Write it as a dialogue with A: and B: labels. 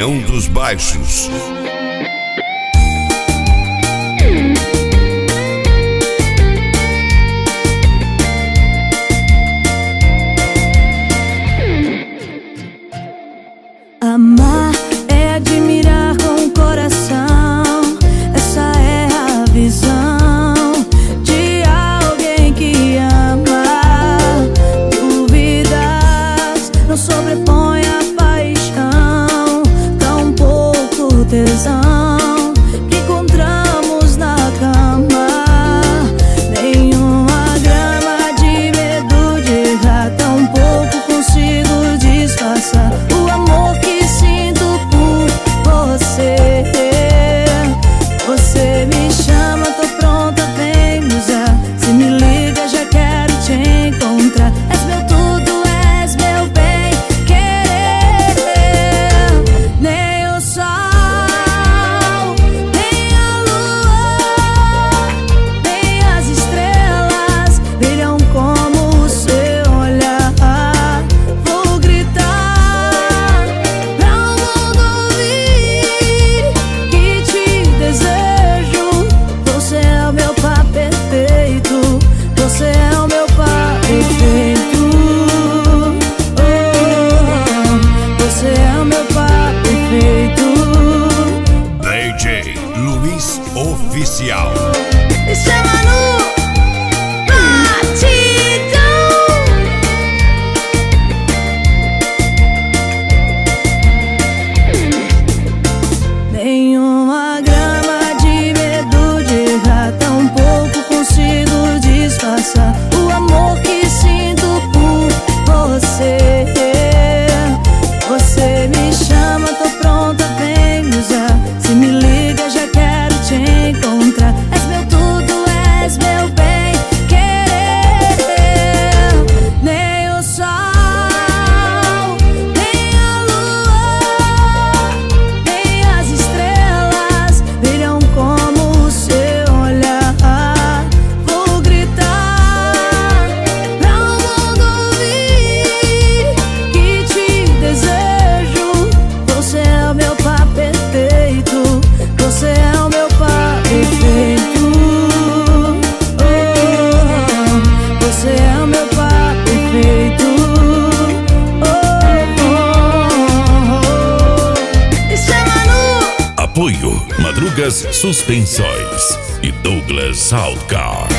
A: União dos Baixos.
B: Amar é admirar com o coração. Essa é a visão de alguém que ama. Dúvidas não sobrepõem a paixão, tão pouco tesão que encontramos na cama. Nenhuma grama de medo de errar, tão pouco consigo disfarçar o amor que sinto por você. Você me chama, tô pronta, vem me usar. Se me liga, já quero te encontrar. És meu tudo, és meu bem querer. Nem o sol, nem a lua, nem as estrelas brilham como o seu olhar. Vou gritar pra o mundo ouvir que te desejo. Você é o meu par perfeito. Você é o meu par perfeito. Oh, você é o meu par perfeito.
A: DJ Luiz Oficial.
B: Me chama no batidão. Nenhuma grama de medo de errar, tão pouco consigo disfarçar o amor que sinto por você. Você me chama, tô pronta, vem me usar. Se me liga, já quero te encontrar. És meu tudo, és meu bem querer. Nem o sol, nem a lua, nem as estrelas brilham como o seu olhar. Vou gritar pra o mundo ouvir que te desejo. Você é o meu par perfeito. Você é o meu par perfeito. Oh, você é o meu par perfeito. Oh, me chama no
A: Apoio Madrugas Suspensões e Douglas Outcar.